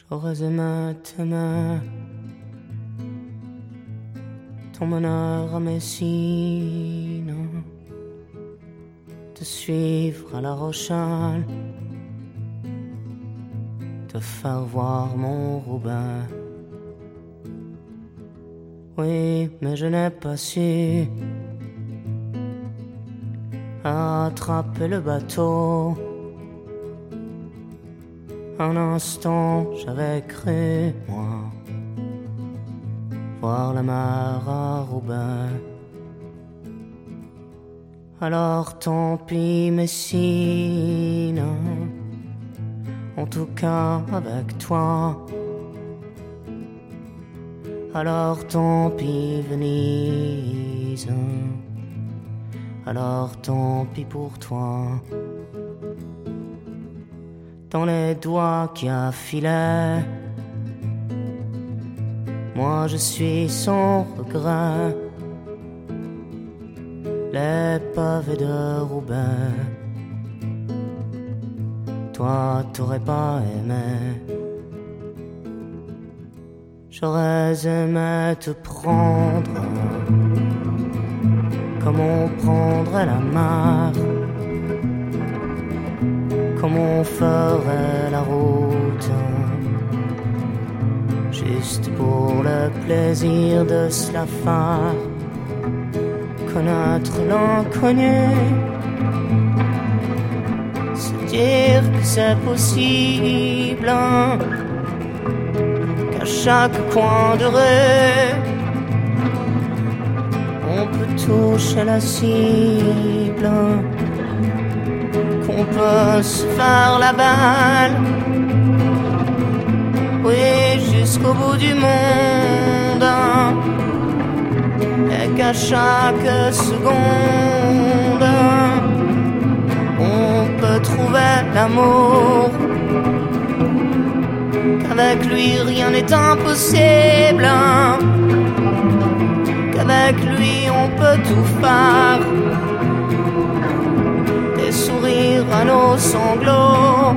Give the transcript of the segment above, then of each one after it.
J'aurais aimé t'aimer, ton bonheur à Messine, te suivre à La Rochelle, te faire voir mon Roubaix. Oui, mais je n'ai pas su attraper le bateau. Un instant, j'avais cru, moi, voir la mer à Roubaix. Alors tant pis, Messine, en tout cas avec toi. Alors tant pis, Venise, alors tant pis pour toi. Dans les doigts qui affilaient, moi je suis sans regret. Les pavés de Roubaix, toi t'aurais pas aimé. J'aurais aimé te prendre comme on prendrait la mer, comme on ferait la route, juste pour le plaisir de se la faire, connaître l'inconnu, se dire que c'est possible, qu'à chaque coin de rue on peut toucher la cible, qu'on peut se faire la balle, oui, jusqu'au bout du monde, et qu'à chaque seconde on peut trouver l'amour, qu'avec lui rien n'est impossible, qu'avec lui on peut tout faire, et sourire à nos sanglots,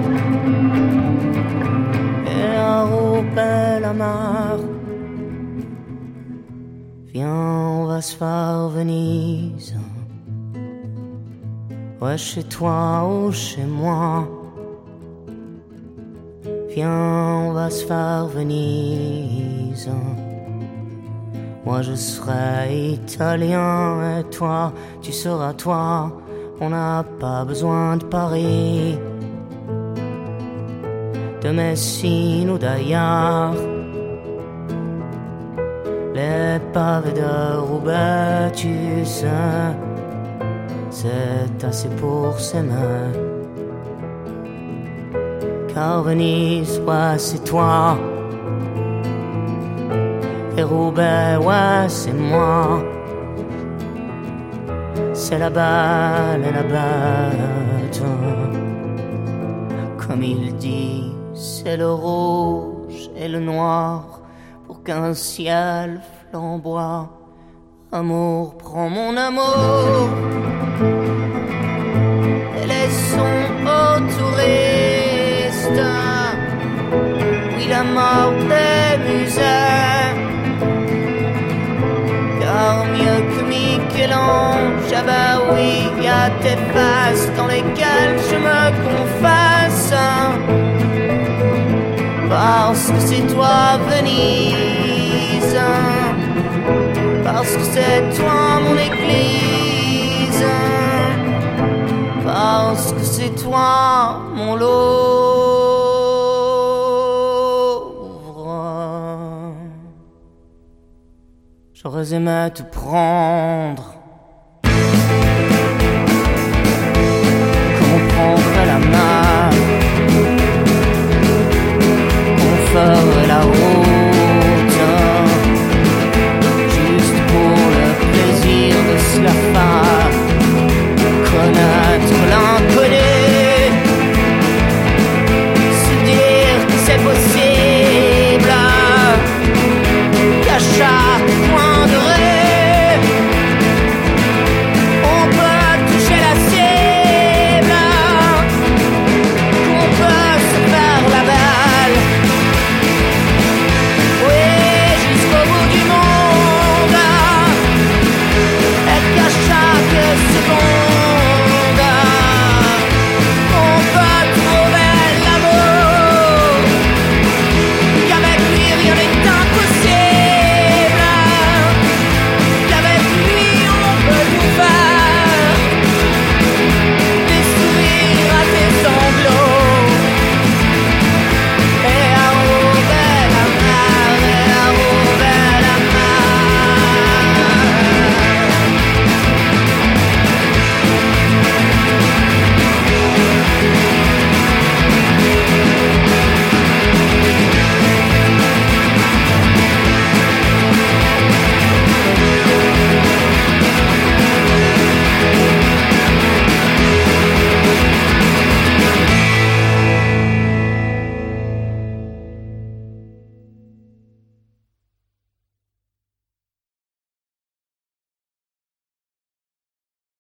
et à Roubaix la mer. Viens, on va se faire Venise, ouais, chez toi ou chez moi. Viens, on va se faire Venise, moi je serai italien et toi, tu seras toi. On n'a pas besoin de Paris, de Messine ou d'ailleurs. Les pavés de Roubaix, tu sais, c'est assez pour s'aimer. Car Venise, ouais, c'est toi, et Roubaix, ouais, c'est moi. C'est la balle et la bête, comme il dit, c'est le rouge et le noir, pour qu'un ciel flamboie. Amour, prends mon amour, et laissons aux touristes, oui, la mort des musées. Car mieux que Michel-Ange, ah bah oui, y a tes faces dans lesquelles je me confesse, parce que c'est toi Venise, parce que c'est toi mon église, parce que c'est toi mon Louvre. J'aurais aimé te prendre comme on prendrait la mer, qu'on ferait la route, juste pour le plaisir de se la faire, connaître l'inconnu,